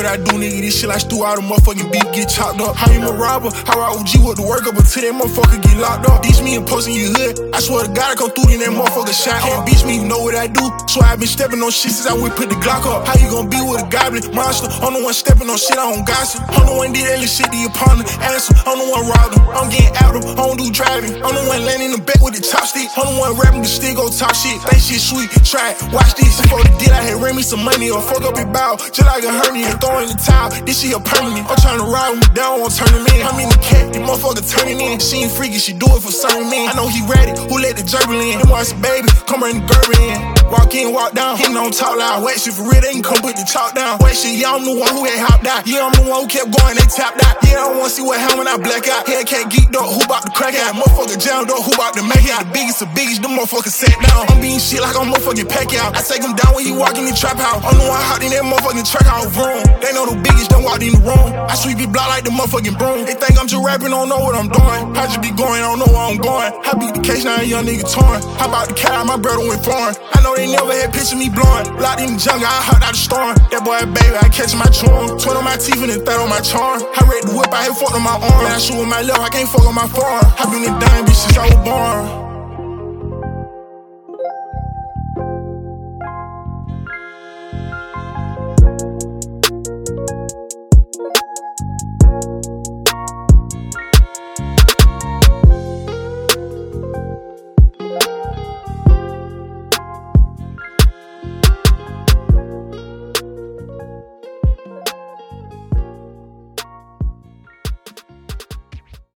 I do, nigga. This shit like stew out of motherfucking beef, get chopped up. How you a robber? How I OG with the work up until that motherfucker get locked up. Beach me and posting your hood. I swear to God, I come through in that motherfucker shot. Can't beach me, you know what I do. So I been stepping on shit since I would put the Glock up. How you gon' be with a goblin monster? I'm the one stepping on shit, I don't gossip. I'm the one did that little shit to your partner. Answer, I'm the one robbed him. I'm getting out of him, I don't do driving. I'm the one landing in the back with the chopstick. I'm the one rapping the stick, go talk shit. Think shit sweet, try it, watch this. Before the deal, I had ran me some money or fuck up your bow. Just like a hernia, throw in the towel. This shit a permanent. I'm tryna ride with me down, won't turn him in. I'm in the cat, this motherfucker turning in. She ain't freaky, she do it for certain men. I know he ready, who let the gerbil in? Him watch the baby, come bring the gerbil in. Walk in, walk down, he don't talk loud. Wet shit for real, they can come put the chalk down. Wet shit, yeah, I'm the one who had hopped out. Yeah, I'm the one who kept going, they tapped out. Yeah, I wanna see what happened when I black out. Hellcat geeked up, who bout to crack out? Motherfucker jammed up, who bout to make out? The biggest of biggest, the motherfucker sat down. I'm beating shit like I'm motherfucking pack out. I take him down when he walk in the trap house. I'm the one hot in that motherfucking track out room. They know the biggest, don't walk in the room. I sweep it block like the motherfucking broom. They think I'm just rapping, don't know what I'm doing. I just be going, don't know where I'm going. I beat the case, now a young nigga torn. How about the cat out, my brother went foreign. I know they never had picture me blowing. Locked in the jungle, I hopped out the storm. That boy, baby, I catch my charm. Twin on my teeth and then third on my charm. I read the whip, I had fucked on my arm. Man, I shoot with my left, I can't fuck on my forearm. I been the dime, bitch, since I was born.